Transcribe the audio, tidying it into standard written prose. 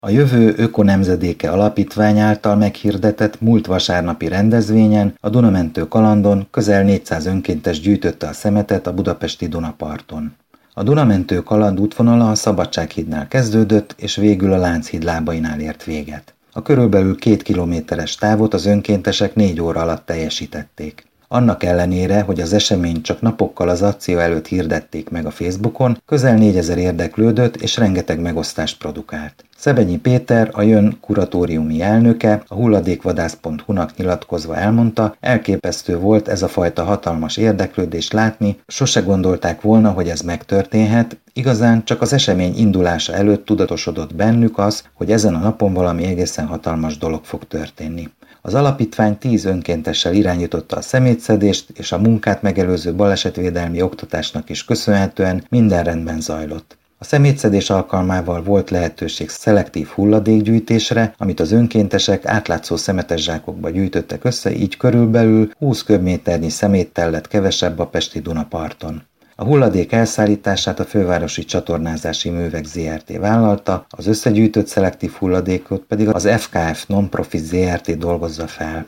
A Jövő Ökonemzedéke Alapítvány által meghirdetett múlt vasárnapi rendezvényen a Dunamentő kalandon közel 400 önkéntes gyűjtötte a szemetet a budapesti Dunaparton. A Dunamentő kaland útvonala a Szabadsághídnál kezdődött, és végül a Lánchíd lábainál ért véget. A körülbelül 2 kilométeres távot az önkéntesek 4 óra alatt teljesítették. Annak ellenére, hogy az eseményt csak napokkal az akció előtt hirdették meg a Facebookon, közel 4000 érdeklődött és rengeteg megosztást produkált. Szebenyi Péter, a Jön kuratóriumi elnöke, a hulladékvadász.hu-nak nyilatkozva elmondta, elképesztő volt ez a fajta hatalmas érdeklődést látni, sose gondolták volna, hogy ez megtörténhet, igazán csak az esemény indulása előtt tudatosodott bennük az, hogy ezen a napon valami egészen hatalmas dolog fog történni. Az alapítvány 10 önkéntessel irányította a szemétszedést, és a munkát megelőző balesetvédelmi oktatásnak is köszönhetően minden rendben zajlott. A szemétszedés alkalmával volt lehetőség szelektív hulladékgyűjtésre, amit az önkéntesek átlátszó szemetes zsákokba gyűjtöttek össze, így körülbelül 20 köbméternyi szeméttel lett kevesebb a pesti Dunaparton. A hulladék elszállítását a Fővárosi Csatornázási Művek Zrt. Vállalta, az összegyűjtött szelektív hulladékot pedig az FKF Non-Profit Zrt. Dolgozza fel.